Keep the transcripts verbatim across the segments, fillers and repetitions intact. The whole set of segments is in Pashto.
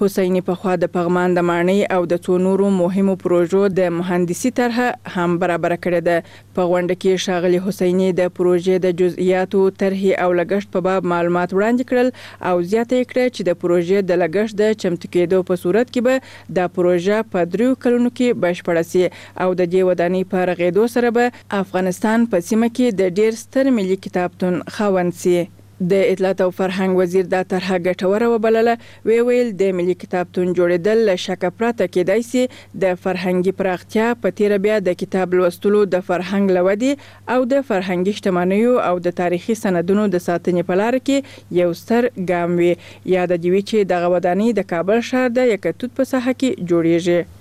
حسیني پخوا د پغمان د ماڼۍ او د څو نورو مهمو پروژو د مهندسي طرحه هم برابر کړې ده. په غونډه کې ښاغلي حسیني د پروژې د جزئیاتو طرحې او لګښت په باب معلومات وړاندې کړل او زیاته کړه چې د پروژې د لګښت د چمتو کېدو په صورت کې به د پروژه په دریو کلونو کې بشپړه سي او د دې ودانۍ په رغېدو سره به افغانستان په سیمه کې د ډېر ستر ملي کتابتون خاوند سي. د اطلاعات او فرهنګ وزیر د طرحه ګټوره وبلله. وی ویل د ملي کتابتون جوړېدل له شک پرته کېدای سي د فرهنګي پراختیا په تیر بیا د کتاب لوستلو د فرهنګ لودي او د فرهنګي شتمنیو او د تاریخي سندونو د ساتنې په لار کې یو ستر ګام وي. یاد دی چې د غودانی د کابل ښار د یکتوت په ساحه کې جوړیږي.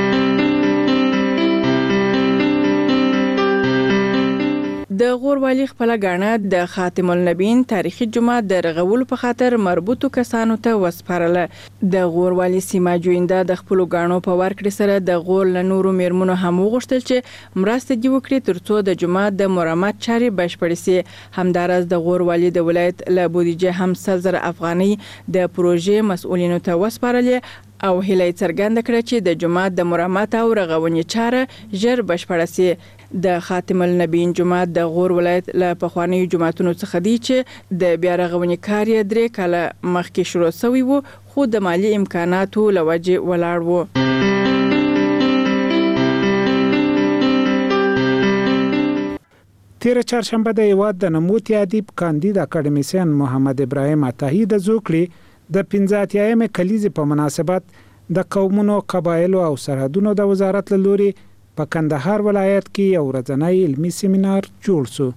د غور والی خپل غاڼه د خاتم النبیین تاریخي جمعه د رغولو په خاطر مربوطو کسانو ته وسپارله. د غور والی سیمه جوینده د خپل غاڼو په ورکړې سره د غور له نورو میرمنو هم وغوښتل چې مرسته دی وکړي ترڅو د جمعه د مرمت چارې بشپړې سي. همدارس د غور والی د ولایت له بودیجه هم سل زره افغانۍ د پروژې مسؤلینو ته وسپارلې او هیله څرګنده کړه چې د جمعه د مرمت او رغونې چاره ژر بشپړه سي. د خاتم النبیین جمعه د غور ولایت له پخوانیو جماعتونو څخه دی چې د بیا رغونې کار یې درې کاله مخکې شروع شوی و خو د مالی امکاناتو له وجې ولاړ و. تیر چهارشنبه د هیواد د نموتی ادیب کاندید اکاډمیسین محمد ابراهیم عطاهی د زوکړې د پنځه اتیایم کلیزې په مناسبت د قومونو قبایلو او سرحدونو د وزارت له لوري په کندهار ولایت کې یو ورځنی علمي سیمینار جوړ شو.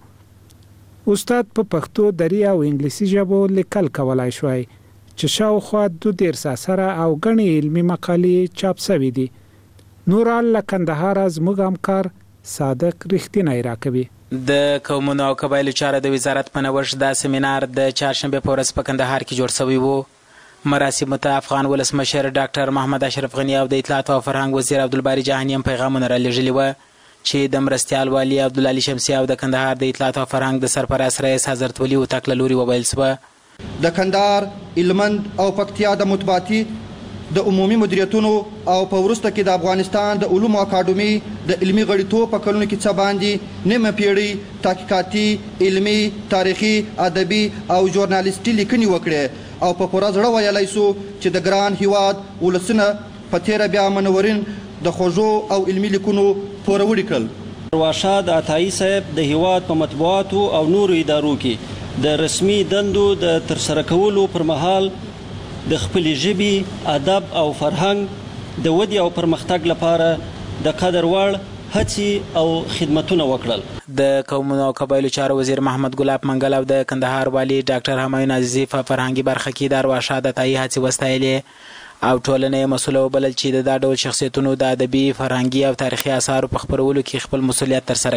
استاد په پښتو دری او انګلیسي ژبو لیکل کولای شوی چې شاوخوا دوه دیرش اثره او غني علمي مقالې چاپ شوي دي. نورال له کندهار از موږ همکار صادق رښتینی راکوي. د قومونو او قبایلو چارو د وزارت په نوښت دا سیمینار د چهارشنبه په ورځ په کندهار کې جوړ شوی و. مراسم ته افغان ولسمشر ډاکټر محمد اشرف غنی او د اطلاعات او فرهنګ وزیر عبدالباری جهانی هم پیغامونه را لېږلي و چې د مرستیال والی عبدالعلي شمسی او د کندهار د اطلاعات او فرهنګ د سرپرست رئیس حضرت ولی هوتک له لوري وویل شوه. د کندهار، هلمند او پکتیا د مطبوعاتي د عمومي مدیریتونو او په وروسته کې د افغانستان د علومو اکاډمي د علمي غړیتوب په کلونو کې څه باندې نیمه پیړۍ تحقیقاتي، علمي، تاریخي، ادبي او ژورنالیستي لیکنې وکړې او په پوره زړه ویلی سو چې د ګران هیواد ولسونه په تیره بیا منورین د خوږو او علمي لیکنو پوروړي کړل. رواشاد عطايي صاحب د هیواد په مطبوعاتو او نورو ادارو کې د رسمي دندو د ترسره کولو پر مهال د خپلې ژبې، ادب او فرهنګ د ودې او پرمختګ لپاره د قدر وړ هڅې او خدمتونه وکړل. د قومونو او قبایلو چارو وزیر محمد ګلاب منګل او د کندهار والی ډاکټر همایون عزیزی په فرهنګي برخه کې د ارواښاد عطايي هڅې وستایلې او ټولنه مسؤله وبلل چې د دا ډول شخصیتونو د ادبي، فرهنګي او تاریخي اثارو په خپرولو کې خپل مسؤلیت ترسره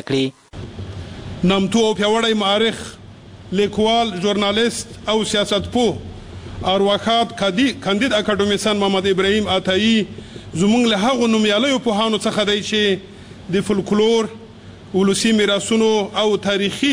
کړي. نامتو او پیاوړی مؤرخ، لیکوال، ژورنالیست او سیاستپوه ارواښاد کاندید اکاډمیسن محمد ابراهیم عطايي زموږ له هغو نومیالیو پوهانو څخه دی چې د فولکلور، ولسي میراثونو او تاریخي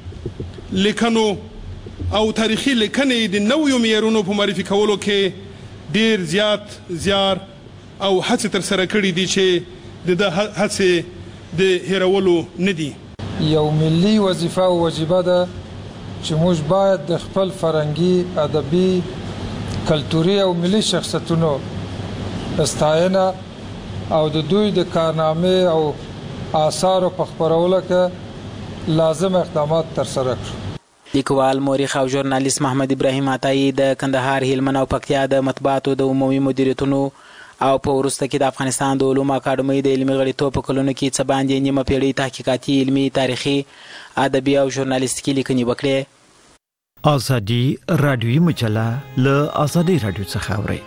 لیکنو او تاریخي لیکنې د نویو معیارونو په معرفي کولو کې ډیر زیات زیار او هڅې ترسره کړي دي چې د ده هڅې د هیرولو نه دي. یو ملي وظیفه او واجبه ده چې موږ باید د خپل فرهنګي، ادبي، کلتوري او ملي شخصیتونو ستاینه او د دوی د کارنامې او آثارو په خپرولو کې لازم اقدامات ترسره کړو. لیکوال، مورخ او ژورنالیست محمد ابراهیم عطايي د کندهار، هلمند او پکتیا د مطبوعاتو د عمومي مدیریتونو او په وروسته کې د افغانستان د علومو اکاډمۍ د علمي غړیتوب په کلونو کې څه باندې نیمه پیړۍ تحقیقاتي، علمي، تاریخي، ادبي او ژورنالیستیکي لیکنې وکړې. ازادي رادیوي مجله له ازادي رادیو څخه اورئ.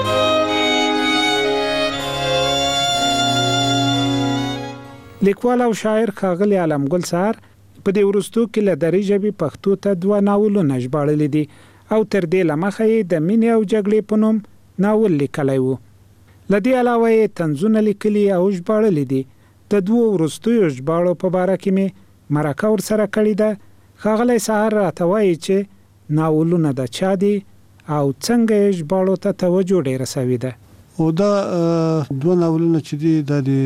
لیکوال او شاعر ښاغلی علمګل سهار په دې وروستو کې له دري ژبې پښتو ته دوه ناولونه ژباړلي دي او تر دې له مخه یې د مینې او جګړې په نوم ناول لیکلی و. له دې علاوه یې طنزونه لیکلي او ژباړلي دي. د دوو وروستیو ژباړو په باره کې مې مرکه ورسره کړې ده. ښاغلی سهار راته وایي چې ناولونه د چا دي او څنګه ژباړو ته توجه ډیره شوې ده. او دا دوه ناولونه چې دي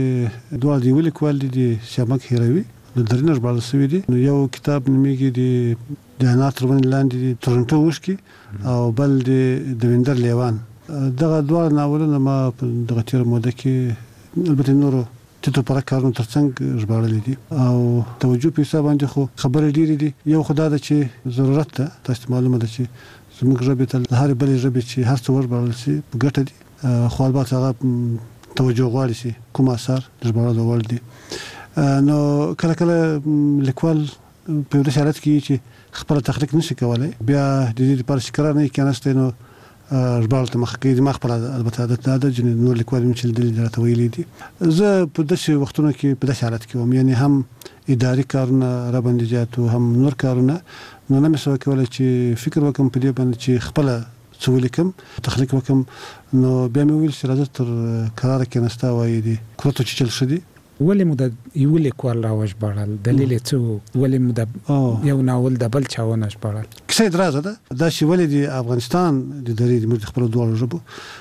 د دوه دی ولیکوال دي شمک هیروي د درنه ژباړل شوی دي. یو کتاب نومیږي د دیانات ترمن لاندې د تورنټو وشکي او بل د دویندر لیوان. دغه دوه ناولونه ما په دغه تیر موده کې البته نورو تاسو پر کارونو ترڅنګ ژباړل دي او توجه په حساب باندې خو خبرې ډېرې دي. یو خدای د چې ضرورت ده تاسو معلومه ده چې زموږ ژبه ته هر بل ژبه چې هر څو ژباړل شي ګټه دي خو البته هغه توجه غواړي چې کوم اثر ژباړل ول دي. نو کله کله لیکوال په دې حالت کې چې خپل تخلیق نشي کولای بیا د دې لپاره شکر نه کېناسته نو ژباړل ته مخ کې د مخ پر البته د د جن نو لیکوال چې د درته ویلي دي. زه په داسې وختونو کې په داسې حالت کې وم یعنی هم اداري کارونه را باندې جاتو هم نور کارونه نو نه مې سوه کولای چې فکر وکم په دې باندې چې خپل څه ولیکم تخلیق وکم. نو بیا مې ویل چې راځه تر قرار کې نستا وایي دي کورته چې چل شدي ولې مو د یو لیکوال راوښ بړل دلیل څه ولې مو د یو ناول د بل چاونه ژباړل کیسه درازه ده دا چې ولې د افغانستان د درې د مرد خپل دوه ژبو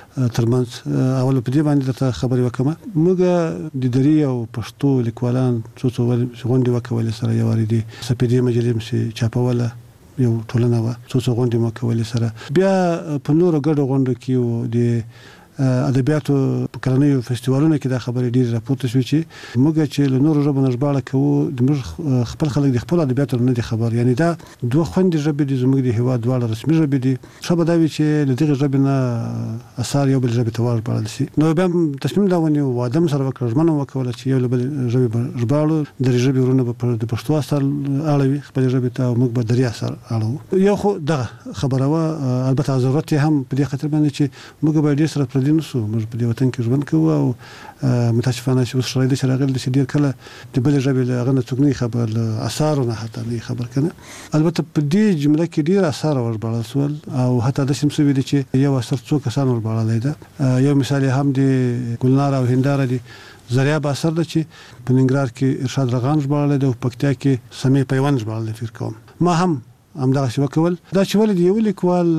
ترمنځ اول په دې باندې ته خبرې وکم. موږ د درې او پښتو لیکوالان څو څو غونډې وکولې سره یو وریدي سپیدې مجلې مې چاپوله یو ټولنه و څو څو غونډې مکولې سره بیا په نورو ګډو غونډو کې و د ادبیاتو په کلنیو فستیوالونو کې دا خبرې ډېر راپورته شوې چې موږ چې له نورو ژبو نه ژباړه کوو د موږ خپل خلک د خپل ادبیاتو نه دي خبر یعنی دا دوه خوندې ژبې دي زموږ د هېواد دواړه رسمي ژبې دي. ښه به دا وي چې له دغې ژبې نه اثار یو بل ژبې ته وژباړل شي. نو بیا تصمیم دا ونیو واده م سره وکړه ژمنه وکوله چې یو له بل ژبې به ژباړو درې ژبې ورونه به د پښتو اثر اړوي خپلې ژبې ته او موږ به درې اثر اړوو. یو خو دغه خبره وه البته ضرورت یې هم په دې خاطر باندې چې موږ باید ډېر سره پردي نه شو. موږ په دې وطن کې ژوند کوو او متاسفانه چې اوس شرایط چې راغلي چې ډېر کله د بلې ژبې له هغه نه څوک نه خبر له اثارو نه حتی نه خبر کنه. البته په دې جمله کې ډېر اثار ورباړل سول او حتی د سیم سوي دي چې یو اثر څوک کسان ورباړل دی. یو مثال هم د ګلنار او هنداره دي زریاب اثر ده چې په ننګرهار کې ارشاد رغان ژباړل دی او پکتیا کې سمې پیوند ژباړل فکر کوم. ما هم همدغه شی وکول دا چې ولې یو لیکوال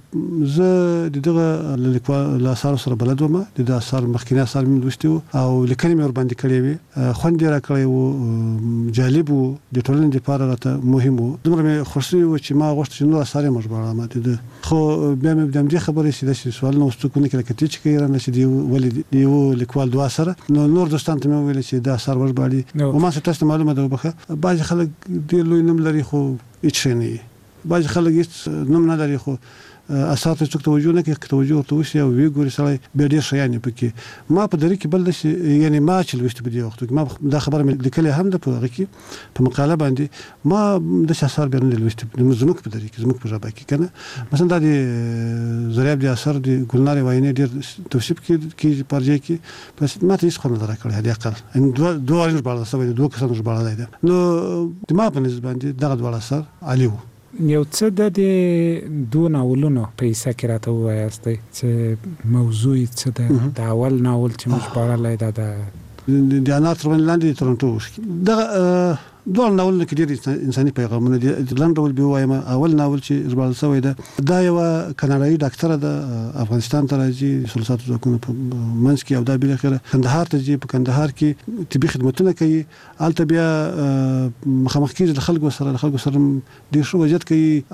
زه دغه لیکوال اثر سره بلد وم د اثر مخکینه اثر مې لوستي او لیکنې مې ور باندې کړې وي خوند را کړې وو جالب وو د ټولنې لپاره راته مهم وو. دومره مې خوشي و چې ما غوښتل چې نور اثر مې ژباړم د خو بیا مې د دې خبرې چې د سوال نو ستکونه کې کته چې کیرانه چې دی ولې یو لیکوال دوه اثر نو نور دوستان ته مې ویل چې دا اثر ورباړي او ما څه تاسو معلومه ده وبخه بعض خلک ډېر لوی نوم لري خو هیڅ نه بعض خلک هیڅ نوم نه لري خو اثر ته څوک توجه نه کوي توجه ورته وشي او وی ګوري سړی بیا ډېر شیان پکې ما په درې کې بل داسې یعنی ما چې لوست په دې وخت کې ما دا خبره مې لیکلې هم ده په هغه کې په مقاله باندې ما د اثر بیا نه لوست زموږ په درې کې زموږ په ژبه کې کنه مثلا دا د زریاب د اثر د ګلنار وایینې ډېر توصیف کې کې پرځای کې پس ما ته هیڅ خو نه راکړی هدي اقل ان دوه دوه ژباړل سوي دوه کسان ژباړل دي نو ما په نسبت باندې دغه دوه اثر علی وو. یو څه د دې دوه ناولونو په حصہ کې راته وایاست چې موضوع څه ده د اول ناول چې موږ ژباړلی دا د دیانات ترمن لاندې تورنټو دغه دوه ناولونه کې ډېر انساني پیغامونه دي. لاندې ډول به وایم اول ناول چې ژباړل شوی ده دا یو کاناډایي ډاکټره ده افغانستان ته راځي سلسات ځواکونه په منځ کې او دا بل اخره کندهار ته ځي په کندهار کې طبي خدمتونه کوي البته بیا مخامخ کېږي د خلکو سره د خلکو سره ډېر ښه وضعیت کوي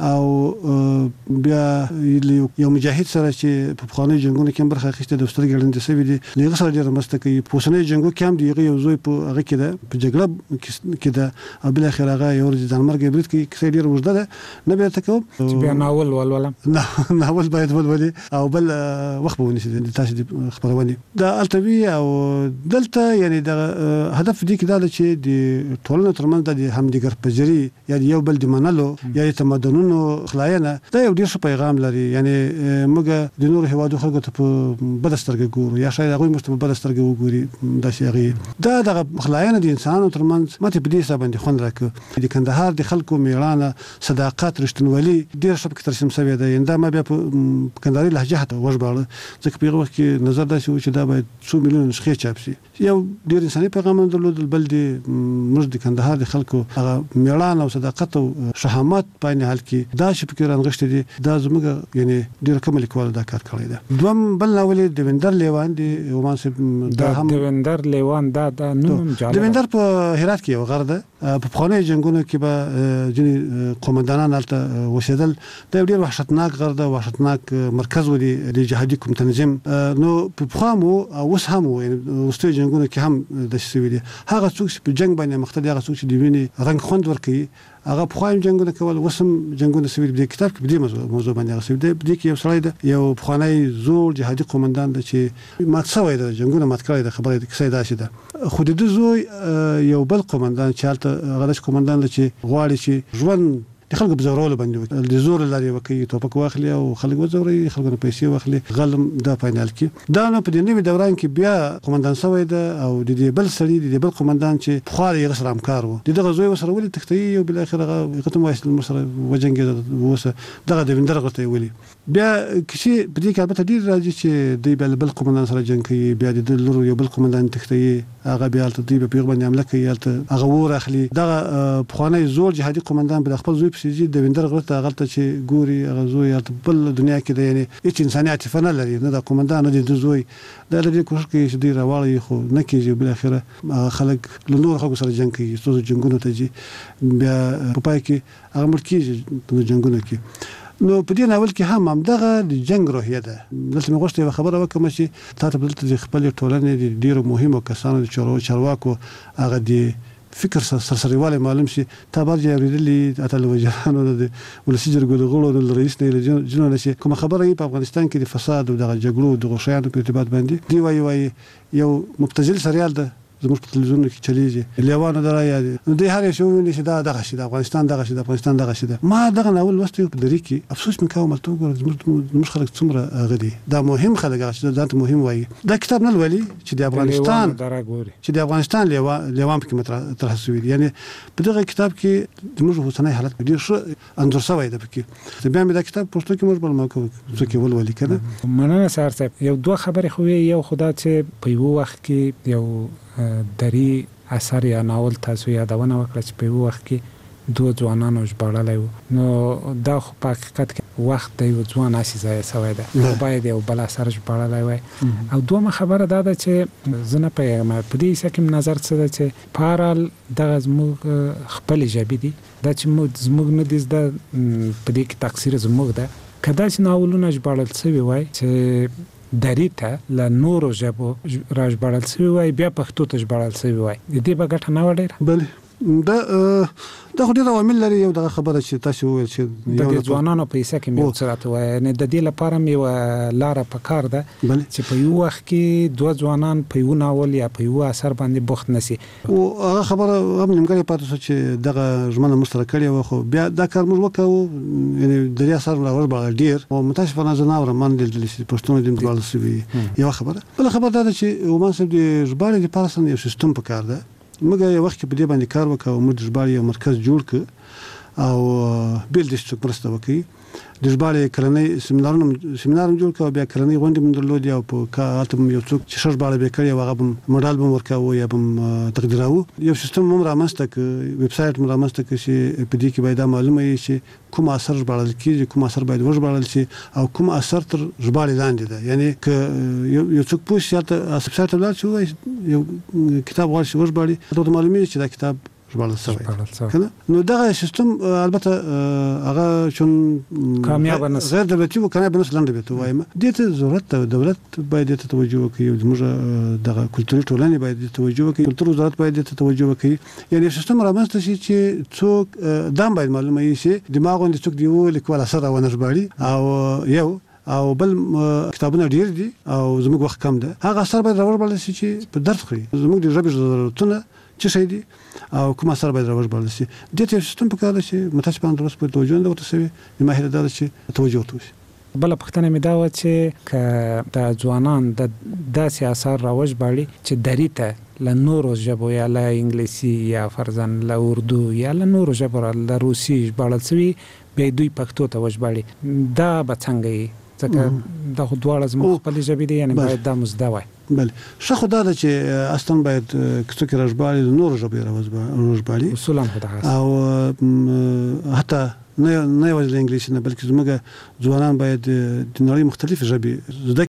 او بیا یو مجاهد سره چې په پخوانیو جنګونو کې برخه اخیستې د سترګې ړندې شوي دي د هغه سره ډېره مرسته کوي. په اوسنیو جنګو کې هم د هغه یو زوی په هغه کې ده په جګړه کې ده او بل اخر هغه یو ورځ د مرګ برید کې کیسه ډیر وژده ده نه به ته کوم چې بیا ناول ولولم ناول باید ولولي او بل وخت به ونیسي د تاسو د خبرونه د التوی او دلته یعنی د هدف دې کې دا چې د ټولنې ترمنځ د همدیګر پذیری یا یو بل د منلو یا تمدنونو خلاینه دا یو ډیر ښه پیغام لري. یعنی موږ د نور هوادو خلکو ته په بدسترګه ګورو یا شاید هغه مست په بدسترګه وګوري دا شی دا د خلاینه د انسانانو ترمنځ ماته په دې حساب باندې خوند راکړ د کندهار د خلکو میړانه صداقت رښتینولي ډیر ښه پکې ترسیم شوی دی دا ما بیا په کندهاري لهجه ته وژباړه ځکه په هغه وخت کې نظر داسې و چې دا باید څو میلیونه نسخې چاپ شي یو ډیر انساني پیغام درلود بل د موږ د کندهار د خلکو هغه میړانه او صداقت او شهامت په عین حال کې دا چې پکې رانغښتې دي دا زموږ یعنی ډیر کم لیکوال دا کار کړی دی دوم بل ناول دیوندر لیوان دی رومان سي دا دیوندر لیوان دا دا نوم جالب دیوندر په هرات کې یو غر ده په پخواني جنگونو کې به ځینې قومندانان هلته اوسېدل دا ډېر وحشتناک غر ده وحشتناک مرکز و د جهادي کوم تنظیم نو په پخوا مو اوس هم وروستیو جنګونو کې هم داسې شوي دي هغه څوک چې په جنګ باندې مخته دي هغه څوک چې د وینې رنګ خوند ورکوي هغه پخوا هم جنګونه کول اوس هم جنګونه شوي دي کتاب کې په دې موضوع موضوع باندې هغه شوي دي په دې کې یو سړی ده یو پخوانی زوړ جهادي قومندان ده چې مات شوی ده جنګونه مات کړی ده خبره د کیسه داسې ده خو د ده زوی یو بل قومندان چې هلته هغه داسې قومندان ده چې غواړي چې ژوند د خلکو په زورولو باندې وکړي د زور لارې وکړي توپک واخلي او خلک وځوروي خلکو نه پیسې واخلي غلم دا فاینال کې دا نو په دې نوي دوران کې بیا قومندان شوی ده او د دې بل سړي د دې بل قومندان چې پخوا یې سره همکار و د دغه زوی ورسره ولې تښتوي او بالاخره هغه ختم وایستل ورسره وجنګېده اوس دغه دیوندر غته یې ولي بیا کښې په دې کې البته ډېر راځي چې دوی بیا له بل قومندان سره جنګ کوي بیا د ده لور یو بل قومندان تښتوي هغه بیا هلته دوی به په هغه باندې حمله کوي هلته هغه اور اخلي دغه پخوانی زوړ جهادي قومندان به د خپل زوی پسې ځي دیوندر غره ته هغلته چې ګوري هغه زوی هلته بل دنیا کې دی یعنې هېڅ انساني عاطفه نه لري نه د قومندان نه د ده زوی دا له دې کوښښ کوي چې دوی راواړوي خو نه کېږي بالاخره هغه خلک له نورو خلکو سره جنګ کوي ستاسو جنګونو ته ځي بیا په پای کې هغه مړ کېږي په جنګونو کې نو په دې ناول کې هم همدغه د جنګ روحیه ده دلته مې غوښتل یوه خبره وکړم چې تا ته به دلته د خپلې ټولنې د ډېرو مهمو کسانو د چارواکو هغه د فکر سرسریوالی معلوم شي تا بعضې اورېدلي حتی له وزیرانو د ولسي جرګو د غړو د رئیس نه له جنو نه چې کومه خبره وي په افغانستان کې د فساد او دغه جګړو د غوښیانو په ارتباط باندې دوی وایي وایي یو مبتذل سریال ده زموږ په تلویزیونونو کې چلیږي لیوانو د رایه دي نو دوی هر یو شی وویني چې دا دغه شي د افغانستان دغه شي د افغانستان دغه شي ده ما دغه ناول لوستی په دري کې افسوس مې کاوه مالته وګوره زموږ خلک څومره هغه دي دا مهم خلک هغه چې ځان ته مهم وایي دا کتاب نه لولي چې د افغانستان چې د افغانستان لیوان پکې مطرح شوي دي یعنې په دغه کتاب کې زموږ اوسنی حالت ډېر ښه انځور شوی ده پکې بیا مې دا کتاب پښتو کې موږ بل موقع څوک یې ولولي که نه مننه سهار صاحب یو دوه خبرې خو یو خو دا چې په یوه وخت کې یو دري اثر یا ناول تاسو یادونه وکړه چې په یو وخت کې دوه ځوانانو ژباړلی و نو دا خو په حقیقت کې وخت د یو ځوان هسې ضایع شوی ده باید یو بل اثر ژباړلی وای او دومه خبره دا ده چې زه نه پوهېږم په دې حصه کې نظر څه ده چې په هر حال دغه زموږ خپلې ژبې دي دا چې زموږ نه دي زده په دې کې تقصیر زموږ ده که داسې ناولونه ژباړل شوي وای چې دري ته له نورو ژبو را ژباړل شوي وای بیا پښتو ته ژباړل شوي وای د دې به ګټه نه وه ډېره بلې دا دا خو ډېر عوامل لري یو دغه خبره چې تاسو وویل چې د دې ځوانانو په حصه کې مې یو څه راته وایي یعنې د دې لپاره مې یوه لاره په کار ده چې په یو وخت کې دوه ځوانان په یو ناول یا په یو اثر باندې بوخت نه سي او هغه خبره هم نیمګړې پاتې شوه چې دغه ژمنه موږ سره کړې وه خو بیا دا کار موږ وکړو یعنې دري اثر را وژباړل ډېر او متاسفانه زه نه اورم ما نه لیدلي چې پښتو نه دي ژباړل شوي یوه خبره بله خبره دا ده چې عمان صاحب د ژباړې دپاره اصلا یو سیستم په کار ده موږ یو وخت کې په دې باندې کار وکړو او موږ د ژباړې یو مرکز جوړ کړ او بیل دې څوک مرسته وکړي د ژباړې کلنۍ سیمینارونه سیمینار هم جوړ کړ او بیا کلنۍ غونډې مو درلودې او په هلته یو څوک چې ښه ژباړه به یې کړې هغه به مډال به م ورکاوه یا به م تقدیراوه یو سیستم هم رامنځته کړ ویب سایټ م رامنځته کړ چې په دې کې باید دا معلومه وي چې کوم اثر ژباړل کېږي کوم اثر باید وژباړل شي او کوم اثر تر ژباړې لاندې ده یعنې که یو څوک پوه شي هلته ویب سایټ ته ولاړ شي ووایي یو کتاب غواړي چې وژباړي هلته ورته معلومېږي چې دا کتاب ژباړل شوی کنه نو دغه سیستم البته هغه چون کامیاب نه غیر دولتي و کامیاب نه لاندې به تو وایم د دې ضرورت دولت باید ته توجه وکړي زموږ دغه کلتوري ټولنې باید توجه وکړي کلتور وزارت باید ته توجه وکړي یعنی سیستم رامنځته شي چې څوک دام باید معلومه وي چې دماغ باندې څوک دی و لیکوال اثر راونه ژباړي او یو او بل کتابونه ډیر دي او زموږ وخت کم ده هغه اثر باید راوړل شي چې په درس کړي زموږ د ژبې ضرورتونه څه شي دي او کوم اثر باید راوړل شي د دې سیستم په کار شي متاسفانه درس په توجه نه ورته شي د ماهر اداره شي توجه ورته شي بل پښتنه مې دا و چې ک د ځوانان د داسې اثر راوځ باندې چې دریته ل نورو ژبو یا ل انګلیسي یا فرضاً ل اردو یا ل نورو ژبو ل روسي ژباړل به دوی پښتو ته وژباړي دا به څنګه ځکه د خودواړه زموږ خپل ژبې دي یعنی باید دا مزده وای. بله ښه خو دا ده چې اصلا باید که څوک راژباړي د نورو ژبې راژباړي اصولا خو دغه او حتی نه نه یوازې د انګلیسي نه بلکې زموږ ځوانان باید د نړۍ مختلفې ژبې زده